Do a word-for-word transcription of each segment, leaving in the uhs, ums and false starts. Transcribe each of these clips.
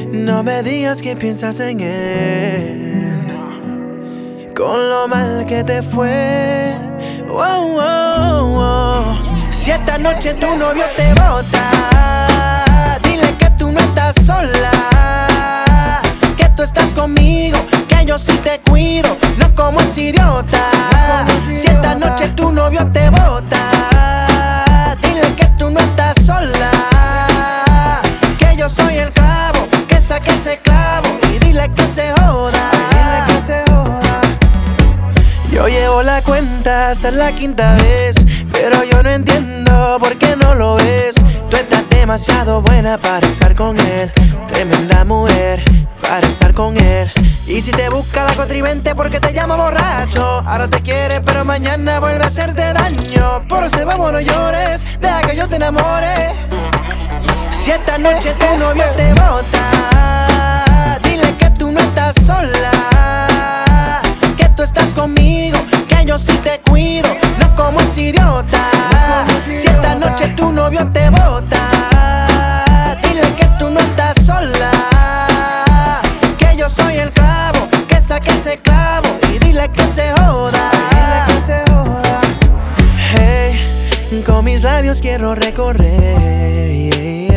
No me digas que piensas en él, con lo mal que te fue. Wow, wow, wow. Si esta noche tu novio te bota, dile que tú no estás sola, que tú estás conmigo, que yo sí te cuido, no como ese idiota. Si esta noche tu novio te bota, dile que tú no estás sola, que yo soy el clavo, que saque ese clavo y dile que se joda. Dile que se joda. Yo llevo la cuenta hasta la quinta vez, pero yo no entiendo por qué no lo ves. Tú estás demasiado buena para estar con él, tremenda mujer para estar con él. Y si te busca la contrivente porque te llama borracho, ahora te quiere pero mañana vuelve a hacerte daño. Por eso vamos, no llores, deja que yo te enamore. Si esta noche tu novio te bota, dile que tú no estás sola, que tú estás conmigo, que yo sí te cuido, no como ese idiota. Si esta noche tu novio te bota, dile que tú no estás sola, que yo soy el clavo, que saque ese clavo y dile que se joda. Dile que se joda. Hey, con mis labios quiero recorrer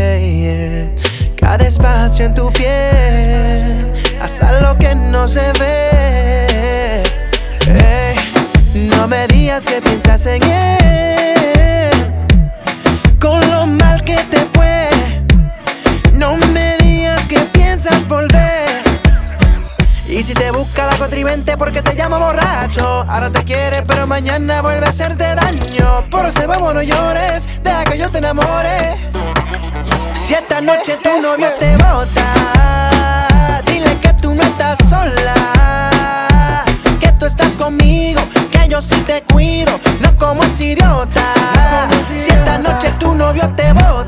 cada espacio en tu piel, hasta lo que no se ve. Hey, no me digas que piensas en él, con lo mal que te fue. No me digas que piensas volver. Y si te busca la contrivente porque te llama borracho, ahora te quiere pero mañana vuelve a hacerte daño. Por eso vamos, no llores, deja que yo te enamore. Si esta noche tu novio te bota, dile que tú no estás sola, que tú estás conmigo, que yo sí te cuido, no como ese idiota. Si esta noche tu novio te bota,